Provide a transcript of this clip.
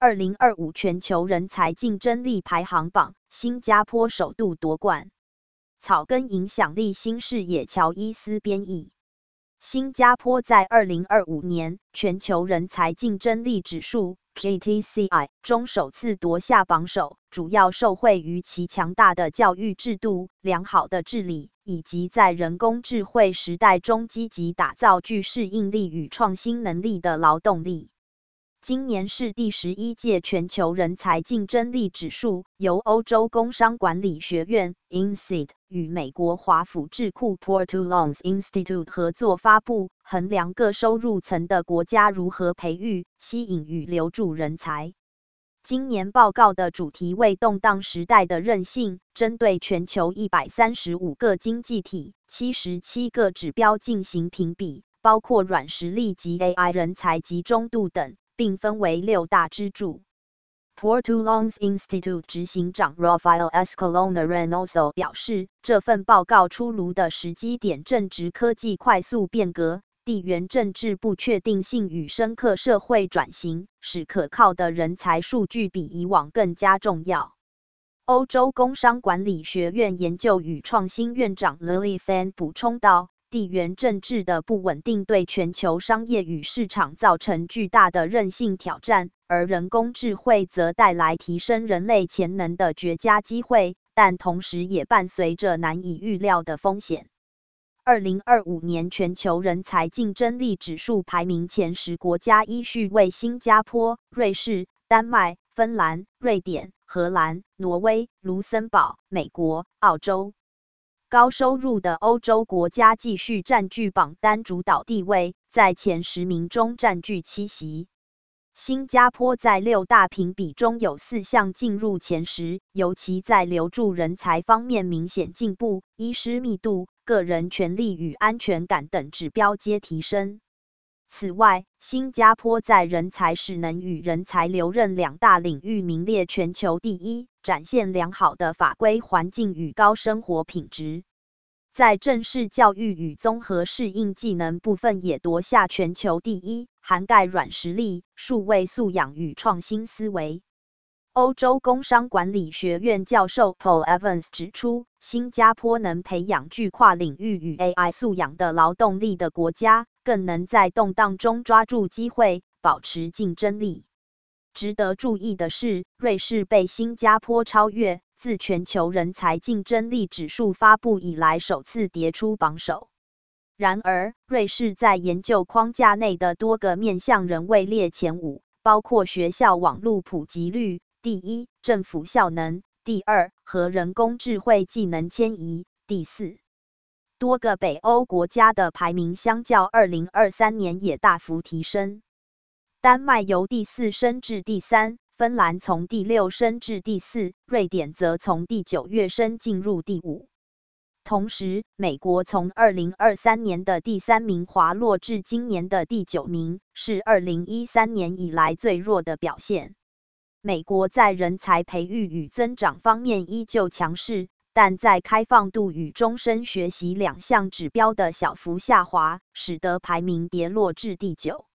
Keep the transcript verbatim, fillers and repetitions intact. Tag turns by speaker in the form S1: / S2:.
S1: 二零二五全球人才竞争力排行榜，新加坡首度夺冠。草根影响力新视野乔伊斯编译。新加坡在二零二五年全球人才竞争力指数 J T C I 中首次夺下榜首，主要受惠于其强大的教育制度、良好的治理，以及在人工智慧时代中积极打造具适应力与创新能力的劳动力。今年是第十一届全球人才竞争力指数，由欧洲工商管理学院 I N S E E D 与美国华府智库 Portulans Institute 合作发布，衡量各收入层的国家如何培育、吸引与留住人才。今年报告的主题为动荡时代的韧性，针对全球一百三十五个经济体、七十七个指标进行评比，包括软实力及 A I 人才集中度等，并分为六大支柱。Portulans Institute 执行长 Rafael Escalona Reynoso 表示，这份报告出炉的时机点正值科技快速变革、地缘政治不确定性与深刻社会转型，使可靠的人才数据比以往更加重要。欧洲工商管理学院研究与创新院长 Lily Fan 补充道，地缘政治的不稳定对全球商业与市场造成巨大的韧性挑战，而人工智慧则带来提升人类潜能的绝佳机会，但同时也伴随着难以预料的风险。二零二五年全球人才竞争力指数排名前十国家依序为新加坡、瑞士、丹麦、芬兰、瑞典、荷兰、挪威、卢森堡、美国、澳洲。高收入的欧洲国家继续占据榜单主导地位，在前十名中占据七席。新加坡在六大评比中有四项进入前十，尤其在留住人才方面明显进步，医师密度、个人权利与安全感等指标皆提升。此外，新加坡在人才使能与人才留任两大领域名列全球第一，展现良好的法规环境与高生活品质。在正式教育与综合适应技能部分也夺下全球第一，涵盖软实力、数位素养与创新思维。欧洲工商管理学院教授 Paul Evans 指出，新加坡能培养具跨领域与 A I 素养的劳动力的国家，更能在动荡中抓住机会，保持竞争力。值得注意的是，瑞士被新加坡超越，自全球人才竞争力指数发布以来首次跌出榜首。然而，瑞士在研究框架内的多个面向仍位列前五，包括学校网络普及率第一，政府效能第二和人工智慧技能迁移第四。多个北欧国家的排名相较二零二三年也大幅提升。丹麦由第四升至第三，芬兰从第六升至第四，瑞典则从第九跃升进入第五。同时，美国从二零二三年的第三名滑落至今年的第九名，是二零一三年以来最弱的表现。美国在人才培育与增长方面依旧强势，但在开放度与终身学习两项指标的小幅下滑，使得排名跌落至第九。